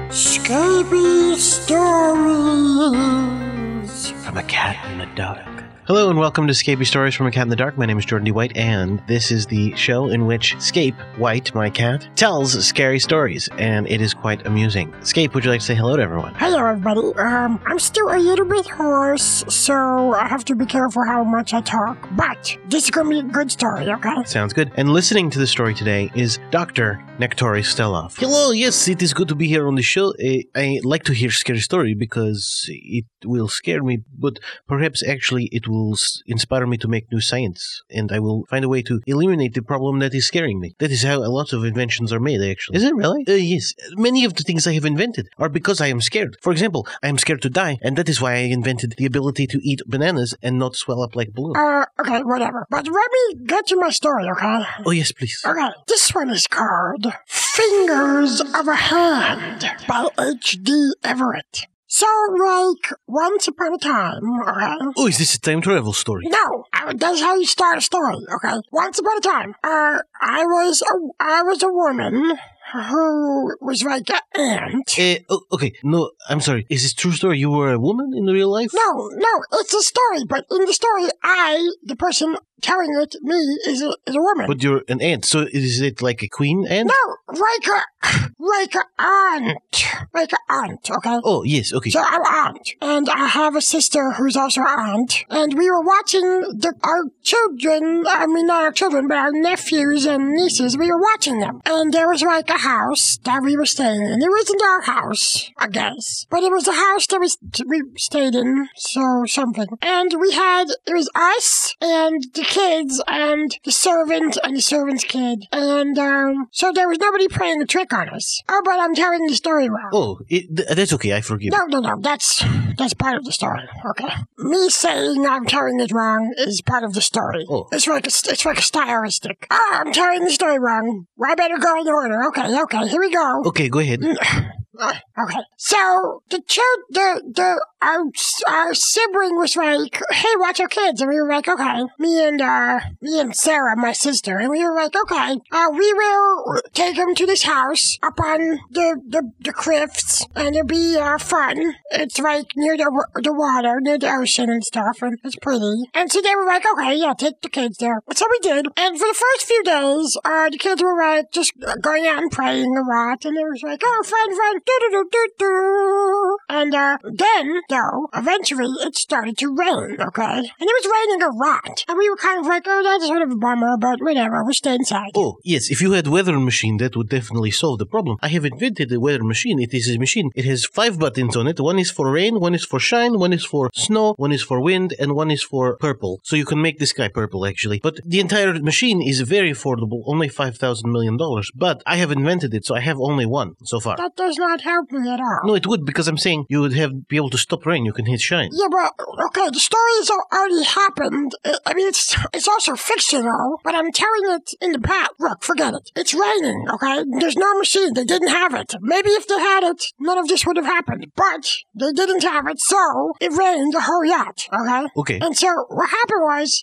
Scary Stories from a Cat in the Dark. Hello and welcome to Scapy Stories from a Cat in the Dark. My name is Jordan D. White, and this is the show in which Scape, White, my cat, tells scary stories, and it is quite amusing. Scape, would you like to say hello to everyone? Hello, everybody. I'm still a little bit hoarse, so I have to be careful how much I talk, but this is going to be a good story, okay? Sounds good. And listening to the story today is Dr. Nektori Stelov. Hello, yes, it is good to be here on the show. I like to hear scary story because it will scare me, but perhaps actually it will inspire me to make new science, and I will find a way to eliminate the problem that is scaring me. That is how a lot of inventions are made, actually. Is it really? Yes. Many of the things I have invented are because I am scared. For example, I am scared to die, and that is why I invented the ability to eat bananas and not swell up like balloons. Okay, whatever. But let me get to my story, okay? Oh, yes, please. Okay, this one is called Fingers of a Hand by H.D. Everett. So, like, once upon a time, okay? Oh, is this a time travel story? No, that's how you start a story, okay? Once upon a time, I was a woman who was like an ant. Okay, no, I'm sorry. Is this true story? You were a woman in real life? No, it's a story, but in the story, the person telling it, me, is a woman. But you're an ant, so is it like a queen ant? No, like an aunt, okay? Oh, yes, okay. So I'm aunt, and I have a sister who's also an aunt, and we were watching our children, not our children, but our nephews and nieces, we were watching them, and there was like a house that we were staying in. It wasn't our house, I guess, but it was a house that we stayed in, so something. And it was us, and the kids, and the servant, and the servant's kid, and so there was nobody playing a trick on us. Oh, but I'm telling the story wrong. Oh, that's okay, I forgive you. No, that's part of the story, okay? Me saying I'm telling it wrong is part of the story. Oh. It's like a stylistic. I'm telling the story wrong. Well, I better go in order. Okay, here we go. Okay, go ahead. Okay, so our sibling was like, "Hey, watch our kids," and we were like, "Okay." Me and Sarah, my sister, and we were like, "Okay, we will take them to this house up on the cliffs, and it'll be fun. It's like near the water, near the ocean and stuff, and it's pretty." And so they were like, "Okay, yeah, take the kids there." And so we did. And for the first few days, the kids were like just going out and playing a lot, and it was like, "Oh, fun." And then, though, eventually it started to rain, okay? And it was raining a lot. And we were kind of like, oh, that's sort of a bummer, but whatever, we'll stay inside. Oh, yes, if you had weather machine, that would definitely solve the problem. I have invented a weather machine. It is a machine. It has 5 buttons on it. One is for rain, one is for shine, one is for snow, one is for wind, and one is for purple. So you can make the sky purple, actually. Be the entire machine is very affordable, only $5,000 million. But I have invented it, so I have only one so far. That does not help me at all. No, it would, because I'm saying you would be able to stop rain. You can hit shine. Yeah, but, okay, the story has already happened. It's also fictional, but I'm telling it in the past. Look, forget it. It's raining, okay? There's no machine. They didn't have it. Maybe if they had it, none of this would have happened. But they didn't have it, so it rained a whole yacht, okay? Okay. And so what happened was,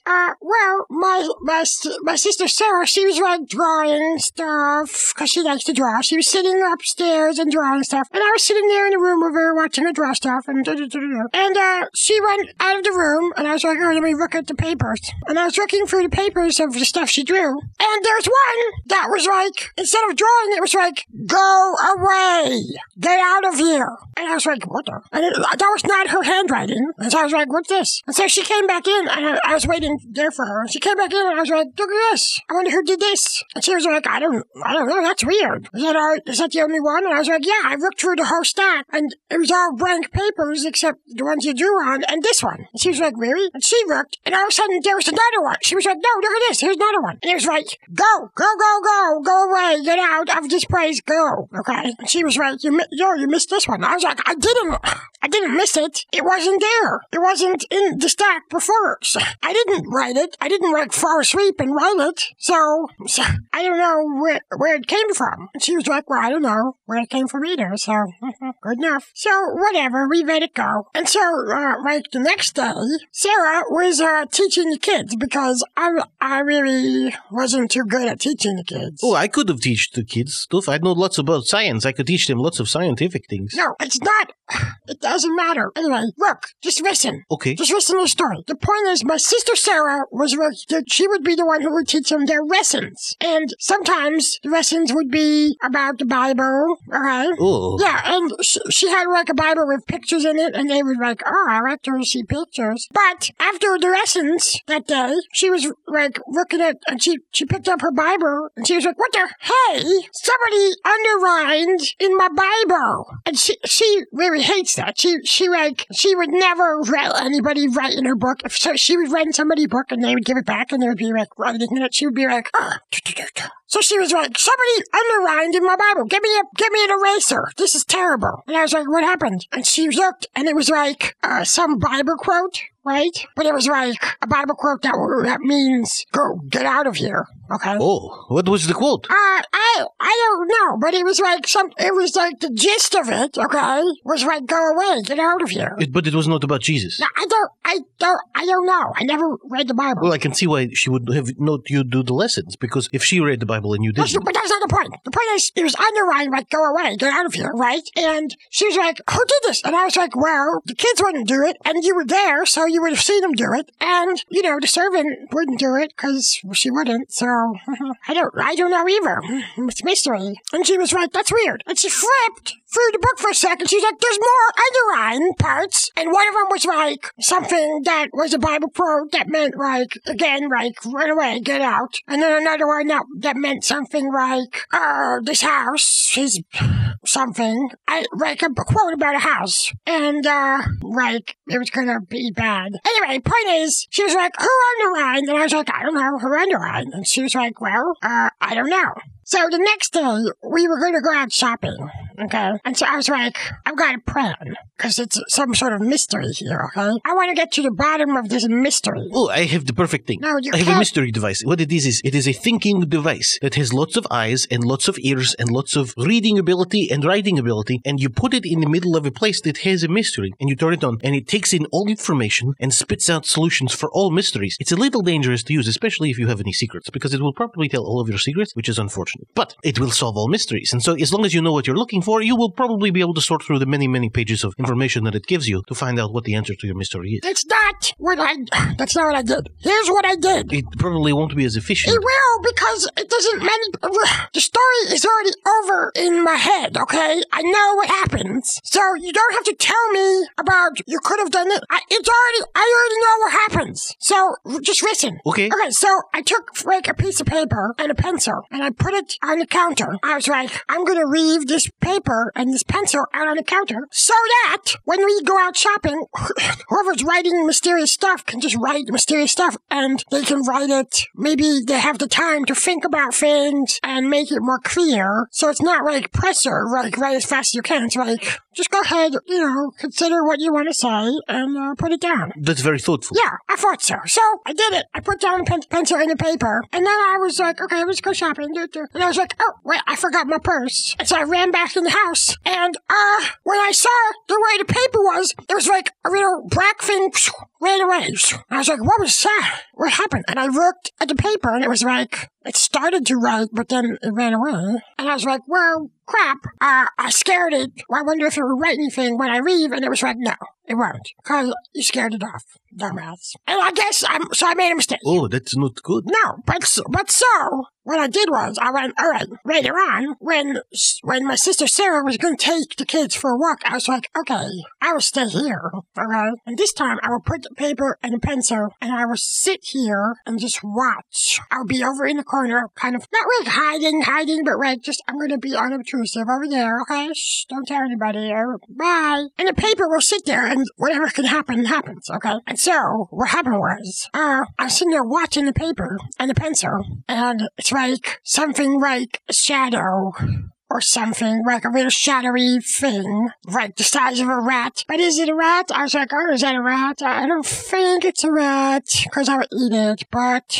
my sister Sarah, she was like drawing stuff, because she likes to draw. She was sitting upstairs and drawing stuff, and I was sitting there in the room with her watching her draw stuff, and she went out of the room, and I was like, oh, let me look at the papers. And I was looking through the papers of the stuff she drew, and there's one that was like, instead of drawing, it was like, go away, get out of here. And I was like, what the? And that was not her handwriting. And so I was like, what's this? And so she came back in, and I was waiting there for her. She came back in, and I was like, look at this. I wonder who did this. And she was like, I don't know, that's weird. Is that the only one? And I was like, yeah, I looked through the whole stack, and it was all blank papers except the ones you drew on, and this one. And she was like, really? And she looked, and all of a sudden there was another one. She was like, no, look at this, here's another one. And it was like, go away, get out of this place, go. Okay? And she was like, you missed this one. I was like, I didn't miss it. It wasn't there. It wasn't in the stack before. So I didn't write it. I didn't like fall asleep and write it. So I don't know where it came from. And she was like, well, I don't know where it came from either. So good enough. So whatever, we let it go. so. And so, like, the next day, Sarah was teaching the kids because I really wasn't too good at teaching the kids. Oh, I could have taught the kids stuff. I know lots about science. I could teach them lots of scientific things. No, it's not. It doesn't matter. Anyway, look, just listen. Okay. Just listen to the story. The point is, my sister Sarah she would be the one who would teach them their lessons. And sometimes the lessons would be about the Bible, okay? Oh. Yeah, and she had like a Bible with pictures in it, and they would like, oh, I like to see pictures. But after the lessons that day, she was like looking at, and she picked up her Bible, and she was like, what the, hey, somebody underlined in my Bible. And she really hates that. She would never let anybody write in her book. So she would write in somebody's book, and they would give it back, and they would be like writing in it. She would be like, oh. So she was like, somebody underlined in my Bible. Give me an eraser. This is terrible. And I was like, what happened? And she looked, and it was like some Bible quote, right? But it was like a Bible quote that means, go, get out of here. Okay. Oh, what was the quote? I don't know, but it was like the gist of it, okay, was like, go away, get out of here. But it was not about Jesus. No, I don't know. I never read the Bible. Well, I can see why she would have not you do the lessons, because if she read the Bible and you didn't. But that's not the point. The point is, it was underlined, like, go away, get out of here, right? And she was like, who did this? And I was like, well, the kids wouldn't do it, and you were there, so you would have seen them do it, and, the servant wouldn't do it, because she wouldn't, so, I don't know either. It's mystery. And she was like, that's weird. And she flipped through the book for a second. She's like, there's more underlined parts. And one of them was like something that was a Bible quote that meant like, again, like, run away, get out. And then another one that meant something like, this house is something. Like a quote about a house. And, like, it was gonna be bad. Anyway, point is, she was like, who underlined? And I was like, I don't know, who underlined? And she was like, well, I don't know. So the next day, we were going to go out shopping, okay? And so I was like, I've got a plan, because it's some sort of mystery here, okay? I want to get to the bottom of this mystery. Oh, I have the perfect thing. No, you I can't. have a mystery device. What it is it is a thinking device that has lots of eyes and lots of ears and lots of reading ability and writing ability, and you put it in the middle of a place that has a mystery, and you turn it on, and it takes in all information and spits out solutions for all mysteries. It's a little dangerous to use, especially if you have any secrets, because it will probably tell all of your secrets, which is unfortunate. But it will solve all mysteries. And so as long as you know what you're looking for, you will probably be able to sort through the many, many pages of information that it gives you to find out what the answer to your mystery is. That's not what I did. Here's what I did. It probably won't be as efficient. It will, because it doesn't the story is already over in my head, okay? I know what happens. So you don't have to tell me about you could have done it. I already know what happens. So just listen. Okay. Okay, so I took like a piece of paper and a pencil and I put it on the counter. I was like, I'm going to leave this paper and this pencil out on the counter so that when we go out shopping, whoever's writing mysterious stuff can just write mysterious stuff and they can write it. Maybe they have the time to think about things and make it more clear. So it's not like presser, like write as fast as you can. It's like, just go ahead, consider what you want to say and put it down. That's very thoughtful. Yeah, I thought so. So I did it. I put down the pencil in the paper and then I was like, okay, let's go shopping. And I was like, oh, wait, I forgot my purse. And so I ran back in the house and when I saw the way the paper was, it was like a little black thing ran away. I was like, what was that? What happened? And I looked at the paper and it was like, it started to write, but then it ran away. And I was like, well, crap. I scared it. Well, I wonder if it would write anything when I leave. And it was like, no, it won't. Because you scared it off, dumbass. And I guess so I made a mistake. Oh, that's not good. No, but so what I did was I went, all right, later on, when my sister Sarah was going to take the kids for a walk, I was like, okay, I will stay here, okay? And this time I will put the paper and the pencil and I will sit here and just watch. I'll be over in the corner, kind of, not like hiding, but like just, I'm going to be unobtrusive over there, okay? Shh, don't tell anybody, bye. And the paper will sit there and whatever can happen, happens, okay? And so what happened was, I was sitting there watching the paper and the pencil and it's like something like a shadow or something, like a little shadowy thing, like the size of a rat. But is it a rat? I was like, oh, is that a rat? I don't think it's a rat, because I would eat it, but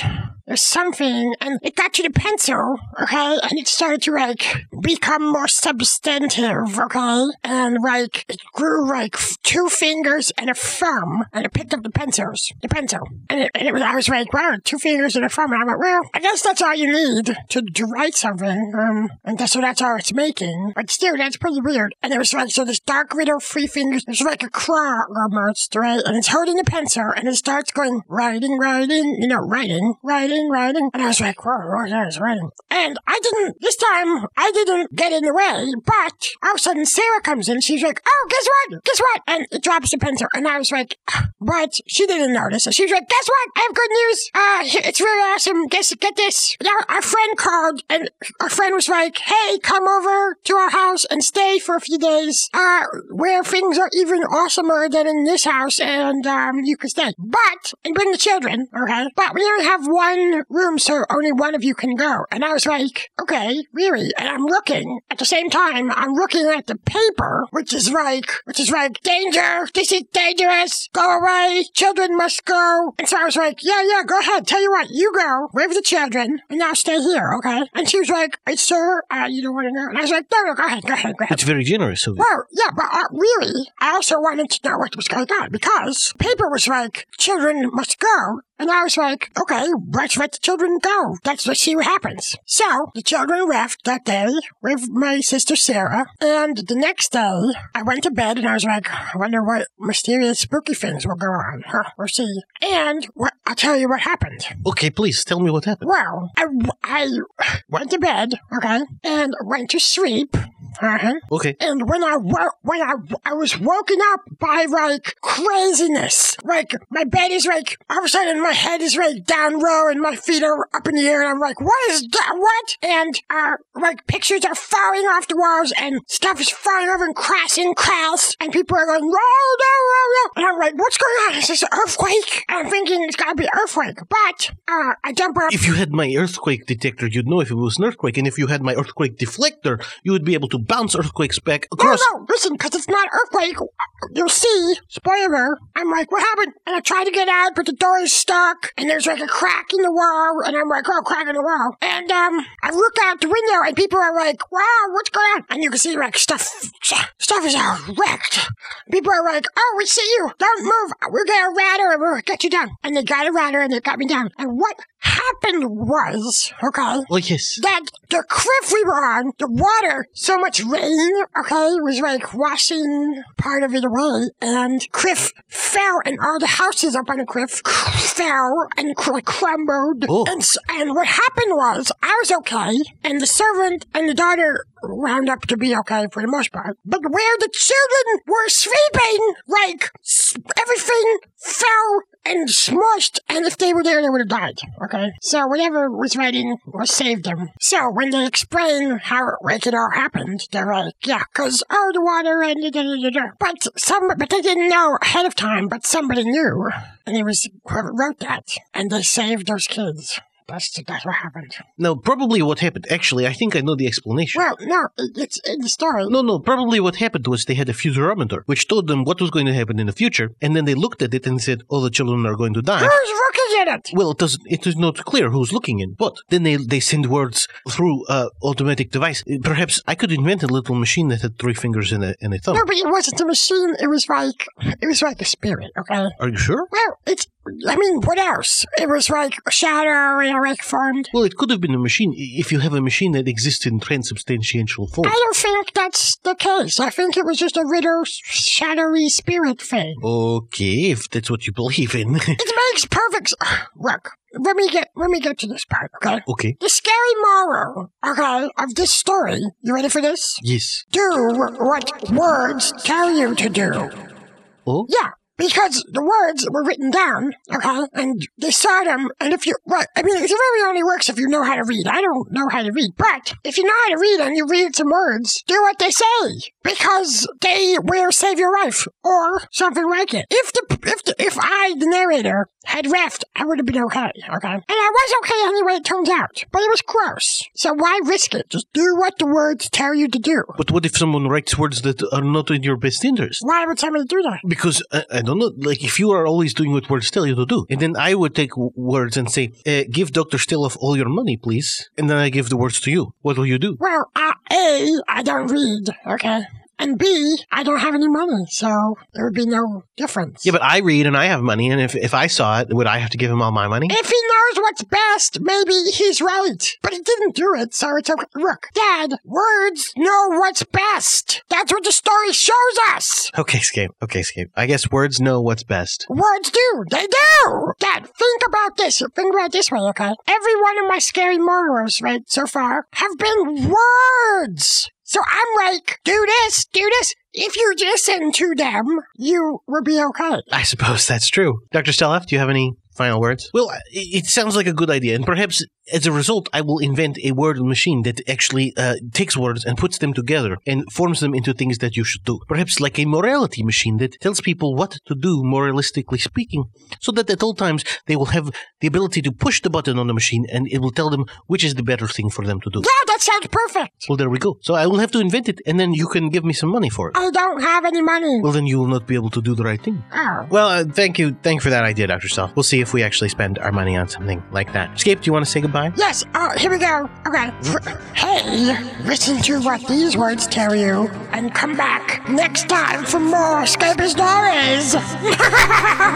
there's something, and it got to the pencil, okay, and it started to, like, become more substantive, okay, and, like, it grew, like, 2 fingers and a thumb, and it picked up the pencil, and I was like, wow, 2 fingers and a thumb, and I went, well, I guess that's all you need to write something, and so that's all it's making, but still, that's pretty weird, and it was like, so this dark riddle, 3 fingers, it's like a claw almost, right, and it's holding the pencil, and it starts going, writing, you know, writing, and I was like, whoa, that's writing, and this time, I didn't get in the way, but all of a sudden, Sarah comes in, she's like, oh, guess what, and it drops the pencil, and I was like, but she didn't notice, and she was like, guess what, I have good news, it's really awesome, get this, now, our friend called, and our friend was like, hey, come over to our house and stay for a few days, where things are even awesomer than in this house, and, you can stay, and bring the children, okay, but we only have 1 room, so only one of you can go, and I was like, okay, really, and I'm looking, at the same time, I'm looking at the paper, which is like, danger, this is dangerous, go away, children must go, and so I was like, yeah, go ahead, tell you what, you go, with the children, and I'll stay here, okay, and she was like, hey, sir, you don't want to go, and I was like, no, go ahead. It's very generous of you. Well, yeah, but really, I also wanted to know what was going on, because paper was like, children must go, and I was like, okay, let's let the children go. Let's see what happens. So, the children left that day with my sister Sarah, and the next day, I went to bed, and I was like, I wonder what mysterious spooky things will go on. We'll see. And I'll tell you what happened. Okay, please, tell me what happened. Well, I went to bed, okay, and went to sleep. Okay. And when I was woken up by, like, craziness. Like, my bed is, like, all of a sudden my head is, like, down low and my feet are up in the air and I'm like, what is that? What? And, like, pictures are falling off the walls and stuff is falling over and crashing, and people are going, no. And I'm like, what's going on? Is this an earthquake? And I'm thinking it's gotta be an earthquake. But, I jump up. If you had my earthquake detector, you'd know if it was an earthquake. And if you had my earthquake deflector, you would be able to bounce earthquakes back across. No, listen, because it's not earthquake. You'll see. Spoiler. I'm like, what happened? And I try to get out, but the door is stuck, and there's like a crack in the wall, and I'm like, oh, crack in the wall. And I look out the window, and people are like, wow, what's going on? And you can see like stuff is all wrecked. People are like, oh, we see you. Don't move. We'll get a ladder and we'll get you down. And they got a ladder and they got me down. And what happened was, okay, well, yes, that the cliff we were on, the water, so much rain, okay, was like washing part of it away, and cliff fell, and all the houses up on the cliff fell and crumbled. Oh. And what happened was, I was okay, and the servant and the daughter wound up to be okay for the most part. But where the children were sleeping, like, everything fell and smushed, and if they were there, they would have died, okay? So whatever was writing saved them. So when they explain how it all happened, they're like, yeah, because, the water and da-da-da-da. But they didn't know ahead of time, but somebody knew, and it was whoever wrote that, and they saved those kids. That's what happened. No, probably what happened. Actually, I think I know the explanation. Well, no, it's in the story. No, probably what happened was they had a futurometer, which told them what was going to happen in the future, and then they looked at it and said, all the children are going to die. Who's looking at it? Well, it is not clear who's looking in, but then they send words through automatic device. Perhaps I could invent a little machine that had 3 fingers and a thumb. No, but it wasn't a machine. It was like a spirit, okay? Are you sure? Well, what else? It was like a shadow and a wreck formed. Well, it could have been a machine if you have a machine that exists in transubstantial form. I don't think that's the case. I think it was just a riddle, shadowy spirit thing. Okay, if that's what you believe in. It makes perfect... Look, let me get to this part, okay? Okay. The scary moral, okay, of this story. You ready for this? Yes. Do what words tell you to do. Oh? Yeah. Because the words were written down, okay, and they saw them, and it really only works if you know how to read. I don't know how to read, but if you know how to read and you read some words, do what they say, because they will save your life, or something like it. If I, the narrator, had left, I would have been okay? And I was okay anyway, it turns out, but it was gross. So why risk it? Just do what the words tell you to do. But what if someone writes words that are not in your best interest? Why would somebody do that? Because a don't know. Like, if you are always doing what words tell you to do, and then I would take words and say, give Dr. Stiloff all your money, please. And then I give the words to you. What will you do? Well, A, I don't read, okay? And B, I don't have any money, so there would be no difference. Yeah, but I read and I have money, and if I saw it, would I have to give him all my money? If he knows what's best, maybe he's right. But he didn't do it, so it's okay. Look, Dad, words know what's best. That's what the story shows us. Okay, Scape. I guess words know what's best. Words do. They do. Dad, think about this. Think about it this way, okay? Every one of my scary murderers, right, so far, have been words. So I'm like, do this. If you listen to them, you will be okay. I suppose that's true. Dr. Stiloff, do you have any final words? Well, it sounds like a good idea, and perhaps as a result, I will invent a word machine that actually takes words and puts them together and forms them into things that you should do. Perhaps like a morality machine that tells people what to do, moralistically speaking, so that at all times they will have the ability to push the button on the machine and it will tell them which is the better thing for them to do. Yeah, that sounds perfect. Well, there we go. So I will have to invent it, and then you can give me some money for it. I don't have any money. Well, then you will not be able to do the right thing. Oh. Well, thank you. Thank you for that idea, Dr. Stiloff. We'll see if we actually spend our money on something like that. Scape, do you want to say goodbye? Yes. Here we go. Okay. Hey, listen to what these words tell you and come back next time for more Scape stories.